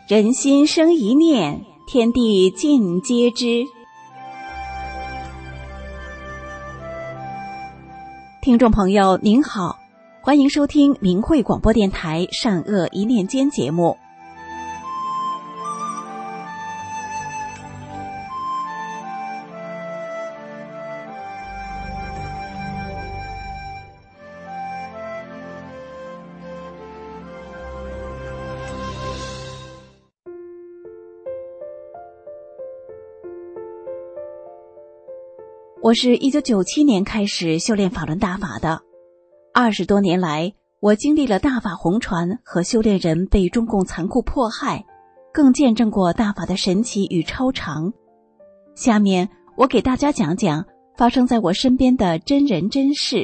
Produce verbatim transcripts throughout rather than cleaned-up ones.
人心生一念，天地尽皆知。听众朋友您好，欢迎收听明慧广播电台善恶一念间节目。我是一九九七年开始修炼法轮大法的，二十多年来，我经历了大法红传和修炼人被中共残酷迫害，更见证过大法的神奇与超常。下面我给大家讲讲发生在我身边的真人真事。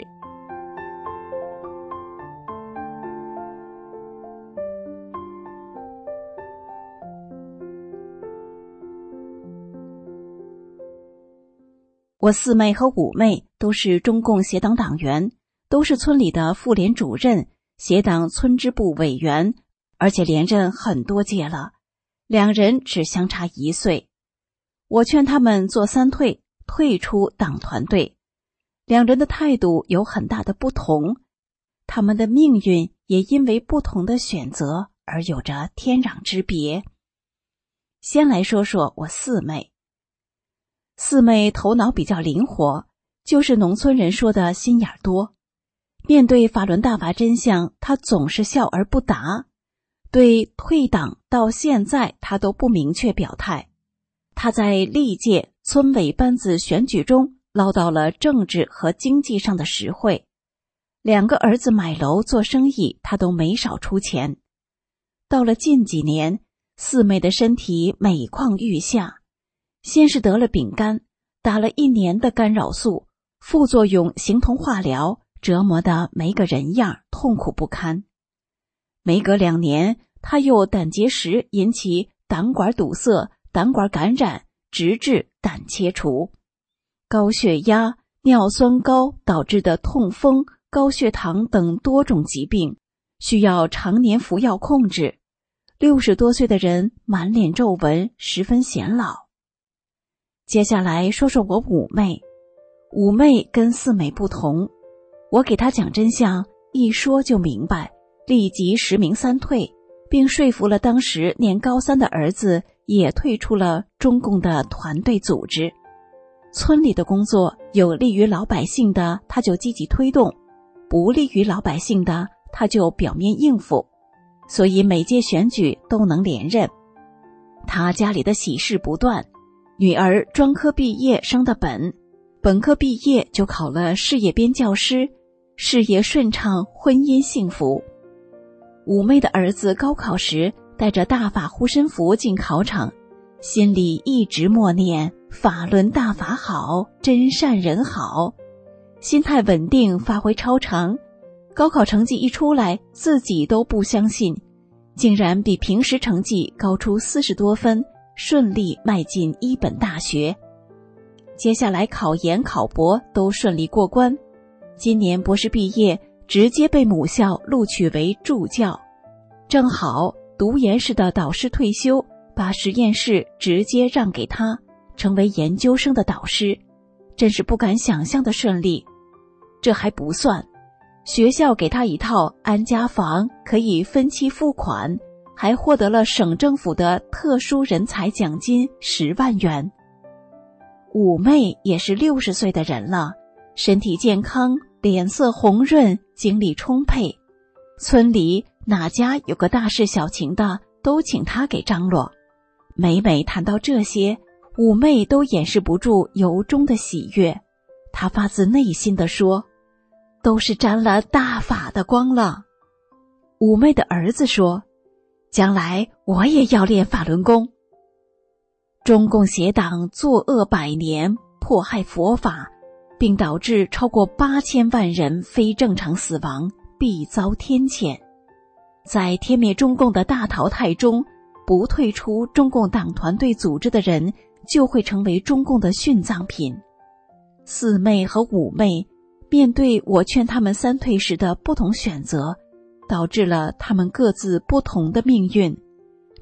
我四妹和五妹都是中共协党党员，都是村里的妇联主任、协党村支部委员，而且连任很多届了。两人只相差一岁。我劝他们做三退，退出党团队。两人的态度有很大的不同，他们的命运也因为不同的选择而有着天壤之别。先来说说我四妹。四妹头脑比较灵活，就是农村人说的心眼多。面对法轮大法真相，她总是笑而不答。对退党到现在，她都不明确表态。她在历届村委班子选举中捞到了政治和经济上的实惠。两个儿子买楼做生意，她都没少出钱。到了近几年，四妹的身体每况愈下。先是得了丙肝，打了一年的干扰素，副作用形同化疗，折磨得没个人样，痛苦不堪。没隔两年，他又胆结石引起胆管堵塞、胆管感染，直至胆切除。高血压、尿酸高导致的痛风、高血糖等多种疾病，需要常年服药控制。六十多岁的人满脸皱纹，十分显老。接下来说说我五妹。五妹跟四妹不同，我给她讲真相，一说就明白，立即实名三退，并说服了当时念高三的儿子也退出了中共的团队组织。村里的工作有利于老百姓的，他就积极推动，不利于老百姓的，他就表面应付，所以每届选举都能连任。他家里的喜事不断，女儿专科毕业升的本，本科毕业就考了事业编教师，事业顺畅，婚姻幸福。五妹的儿子高考时带着大法护身符进考场，心里一直默念法轮大法好，真善人好，心态稳定，发挥超常。高考成绩一出来，自己都不相信，竟然比平时成绩高出四十多分，顺利迈进一本大学。接下来考研考博都顺利过关，今年博士毕业，直接被母校录取为助教。正好读研室的导师退休，把实验室直接让给他，成为研究生的导师，真是不敢想象的顺利。这还不算，学校给他一套安家房，可以分期付款，还获得了省政府的特殊人才奖金十万元。五妹也是六十岁的人了，身体健康，脸色红润，精力充沛。村里哪家有个大事小情的，都请她给张罗。每每谈到这些，五妹都掩饰不住由衷的喜悦。她发自内心地说，都是沾了大法的光了。五妹的儿子说，将来我也要练法轮功。中共邪党作恶百年，迫害佛法，并导致超过八千万人非正常死亡，必遭天谴。在天灭中共的大淘汰中，不退出中共党团队组织的人，就会成为中共的殉葬品。四妹和五妹面对我劝他们三退时的不同选择，导致了他们各自不同的命运。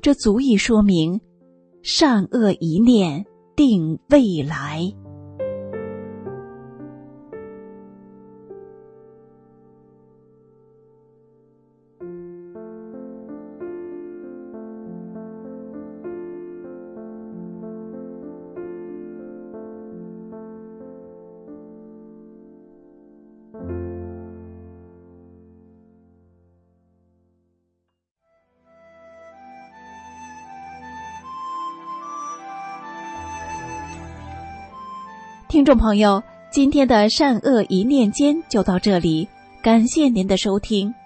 这足以说明善恶一念定未来。听众朋友，今天的善恶一念间就到这里，感谢您的收听。